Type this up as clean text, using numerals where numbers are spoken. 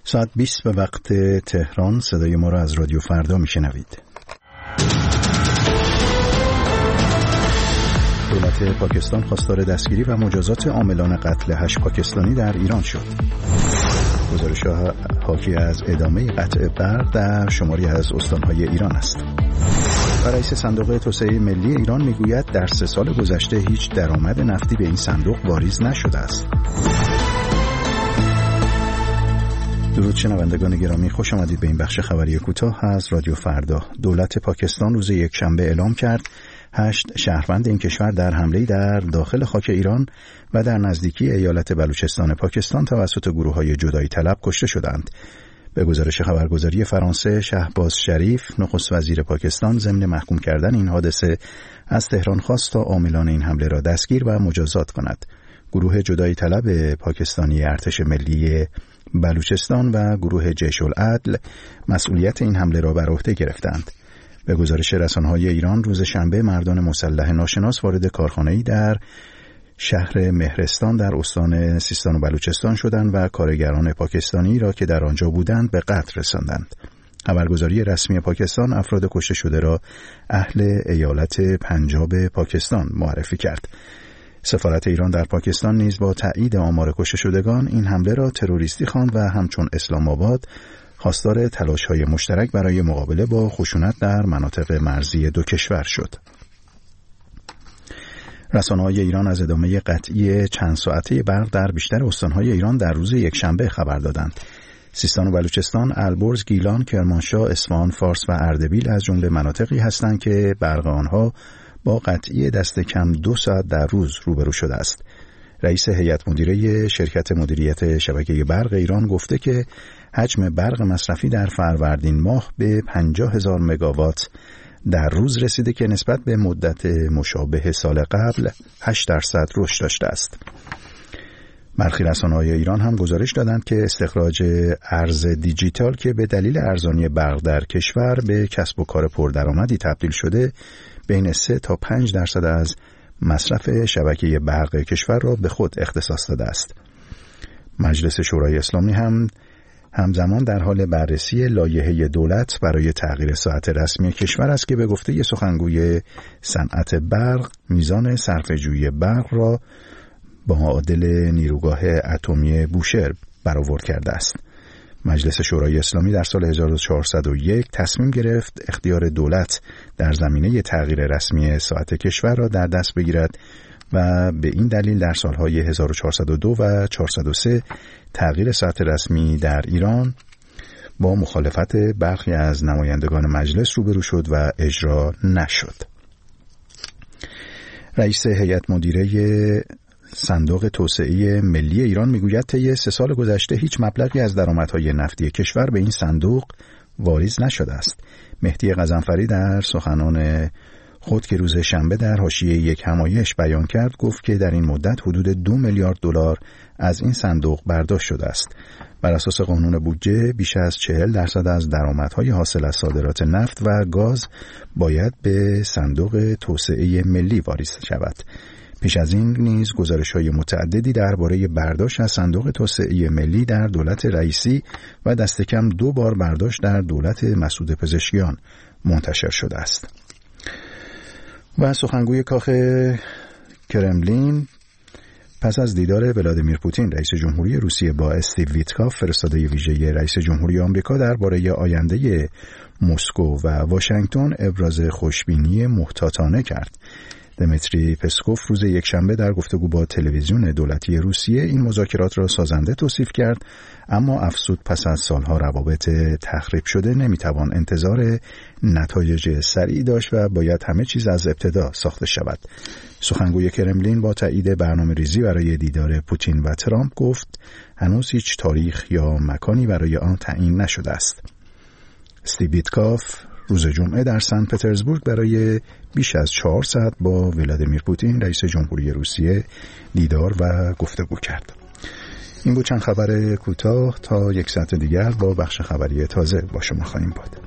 ساعت 20 به وقت تهران. صدای ما را از رادیو فردا میشنوید. دولت پاکستان خواستار دستگیری و مجازات عاملان قتل 8 پاکستانی در ایران شد. گزارش‌ها حاکی از ادامه قطع برق در شماری از استان‌های ایران است. و رئیس صندوق توسعه ملی ایران میگوید در 3 سال گذشته هیچ درآمد نفتی به این صندوق واریز نشده است. درود شنوندگان گرامی، خوش آمدید به این بخش خبری کوتاه از رادیو فردا. دولت پاکستان روز یکشنبه اعلام کرد 8 شهروند این کشور در حمله‌ای در داخل خاک ایران و در نزدیکی ایالت بلوچستان پاکستان توسط گروه‌های جدایی طلب کشته شدند. به گزارش خبرگزاری فرانسه، شهباز شریف نخست وزیر پاکستان ضمن محکوم کردن این حادثه از تهران خواست تا عاملان این حمله را دستگیر و مجازات کند. گروه جدایی طلب پاکستانی ارتش ملی بلوچستان و گروه جیش العدل مسئولیت این حمله را بر عهده گرفتند. به گزارش رسانه‌های ایران روز شنبه مردان مسلح ناشناس وارد کارخانه‌ای در شهر مهرستان در استان سیستان و بلوچستان شدند و کارگران پاکستانی را که در آنجا بودند به قتل رساندند. خبرگزاری رسمی پاکستان افراد کشته شده را اهل ایالت پنجاب پاکستان معرفی کرد. سفارت ایران در پاکستان نیز با تایید آمار کشته شدگان این حمله را تروریستی خواند و همچون اسلام آباد خواستار تلاش‌های مشترک برای مقابله با خشونت در مناطق مرزی دو کشور شد. رسانه‌های ایران از ادامه قطعی چند ساعته برق در بیشتر استان‌های ایران در روز یکشنبه خبر دادند. سیستان و بلوچستان، البرز، گیلان، کرمانشاه، اصفهان، فارس و اردبیل از جمله مناطقی هستند که برق آنها با قطعی دست کم 2 ساعت در روز روبرو شده است. رئیس هیئت مدیره شرکت مدیریت شبکه برق ایران گفته که حجم برق مصرفی در فروردین ماه به 50,000 مگاوات در روز رسیده که نسبت به مدت مشابه سال قبل 8% رشد داشته است. برخی رسانه‌های ایران هم گزارش دادند که استخراج ارز دیجیتال که به دلیل ارزانی برق در کشور به کسب و کار پردرآمدی تبدیل شده بین 3 تا 5% از مصرف شبکه برق کشور را به خود اختصاص داده است. مجلس شورای اسلامی همزمان در حال بررسی لایحه دولت برای تغییر ساعت رسمی کشور است که به گفته سخنگوی صنعت برق میزان صرفه‌جویی برق را با معادل نیروگاه اتمی بوشهر برآورد کرده است. مجلس شورای اسلامی در سال 1401 تصمیم گرفت اختیار دولت در زمینه تغییر رسمی ساعت کشور را در دست بگیرد و به این دلیل در سالهای 1402 و 403 تغییر ساعت رسمی در ایران با مخالفت برخی از نمایندگان مجلس روبرو شد و اجرا نشد. رئیس هیئت مدیره صندوق توسعه ملی ایران میگوید طی 3 سال گذشته هیچ مبلغی از درآمدهای نفتی کشور به این صندوق واریز نشده است. مهدی غضنفری در سخنان خود که روز شنبه در حاشیه یک همایش بیان کرد گفت که در این مدت حدود 2 میلیارد دلار از این صندوق برداشت شده است. بر اساس قانون بودجه بیش از 40% از درآمدهای حاصل از صادرات نفت و گاز باید به صندوق توسعه ملی واریز شود. پیش از این نیز گزارش‌های متعددی درباره برداشت از صندوق توسعه ملی در دولت رئیسی و دست کم 2 بار برداشت در دولت مسعود پزشکیان منتشر شده است. و سخنگوی کاخ کرملین پس از دیدار ولادیمیر پوتین رئیس جمهوری روسیه با استیو ویتکاف فرستاده ویژه رئیس جمهوری آمریکا درباره آینده مسکو و واشنگتن ابراز خوشبینی محتاطانه کرد. دمیتری پسکوف روز یکشنبه در گفتگو با تلویزیون دولتی روسیه این مذاکرات را سازنده توصیف کرد، اما افزود پس از سالها روابط تخریب شده نمیتوان انتظار نتایج سریع داشت و باید همه چیز از ابتدا ساخته شود. سخنگوی کرملین با تایید برنامه‌ریزی برای دیدار پوتین و ترامپ گفت هنوز هیچ تاریخ یا مکانی برای آن تعیین نشده است. استیو ویتکاف روز جمعه در سن پترزبورگ برای بیش از 4 ساعت با ولادیمیر پوتین رئیس جمهوری روسیه دیدار و گفتگو کرد. این بود چند خبر کوتاه. تا 1 ساعت دیگر با بخش خبری تازه با شما خواهیم بود.